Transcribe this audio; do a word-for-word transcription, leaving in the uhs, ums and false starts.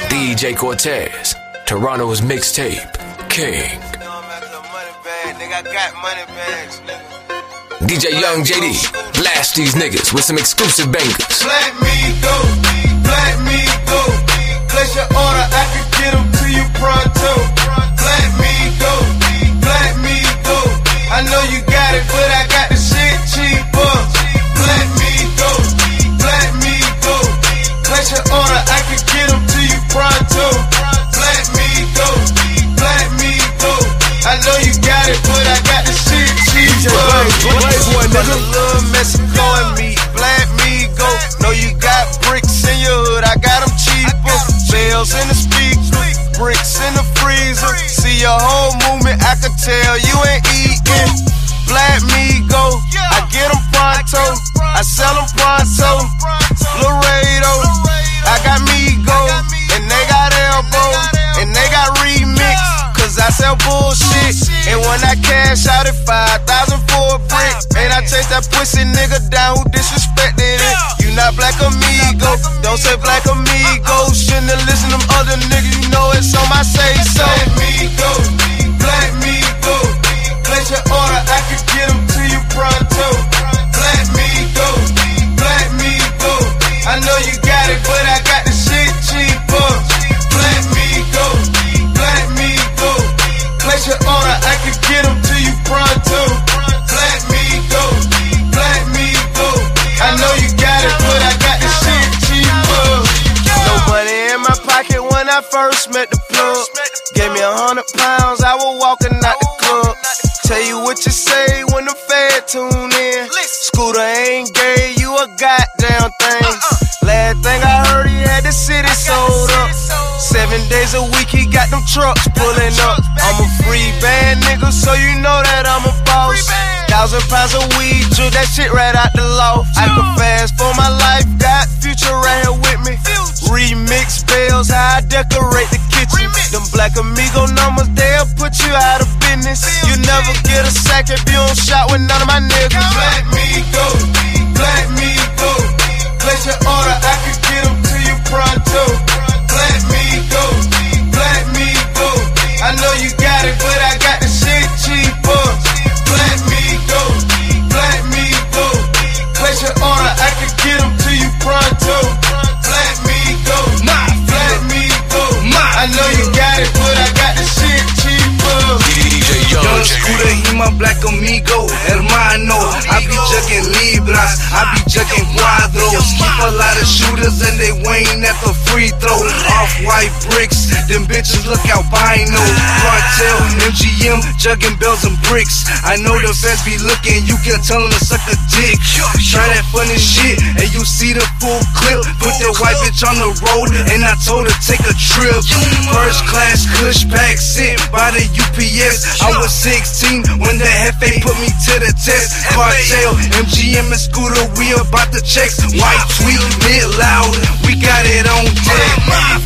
D J Cortez, Toronto's mixtape, King. D J Young J D, blast these niggas with some exclusive bangers. Let me go, let me go. Place your order, I can get them to you pronto. Let me go, let me go. I know you got it, but I got the shit cheaper. Let me go, let me go. Place your order, I can get them to you pronto. Let me go, let me go. I know you got it, but I got the shit cheaper. From the little Mexico and me, let me go. Know you got bricks in your hood, I got them cheaper. Bells in the speaker, bricks in the freezer. See your whole movement, I can tell you ain't eating. Let me go, I get them pronto, I sell them pronto. Laredo, I got me go, and they got elbow, and they got remix. Cause I sell bullshit, and when I cash out at five thousand for a brick, and I chase that pussy nigga down who disrespected it. You not black amigo, don't say black amigo. Shouldn't have listened to them other niggas, you know it's on my say so. Let me go, let me go. Place your order, I can get them to you pronto. Let me go, let me go. I know you got it, but I got the shit cheaper. Let me go, let me go. Place your order, I can get them to you pronto. Let me go, let me go. I know you got it, but I got the shit cheaper. No money in my pocket when I first met the plug. Gave me a hundred pounds, I was walking out the club. Tell you what you say when the Fed tune in. Scooter ain't gay, you a goddamn thing. Last thing I heard, he had the city sold up. Seven days a week, he got them trucks pulling up. I'm a free band nigga, so you know that I'm a boss. Thousand pounds of weed, drew that shit right out the loft. I can fast for my life, got Future right here with me. Remix bells, how I decorate the kitchen. Them Black Amigo numbers, they'll put you out of business. You never get a sack if you don't shot with none of my niggas. Let me go, let me go. Place your order, I can get them to you pronto. Let me go, let me go. I know you got it, but I got the shit cheaper. Let me go, let me go. Place your order, I can get them to you pronto. Let me go, let me go. I know you got it, but I got the shit cheaper. D J Young, Young Scooter, he my black amigo, hermano. I be jugging libras, I be jugging cuadros. Keep a lot of shooters and they weighing at the free throw. Off-white bricks, them bitches look albino. Cartel, M G M, jugging bells and bricks. I know the feds be looking, you can tell them to suck a dick. Try that funny shit and you see the full clip. Put that white bitch on the road and I told her take a trip. First class kush pack sent by the U P S. I was sixteen when the F A put me to the test. Cartel, M G M and Scooter, we about the checks. White tweet, mid loud, we got it on deck.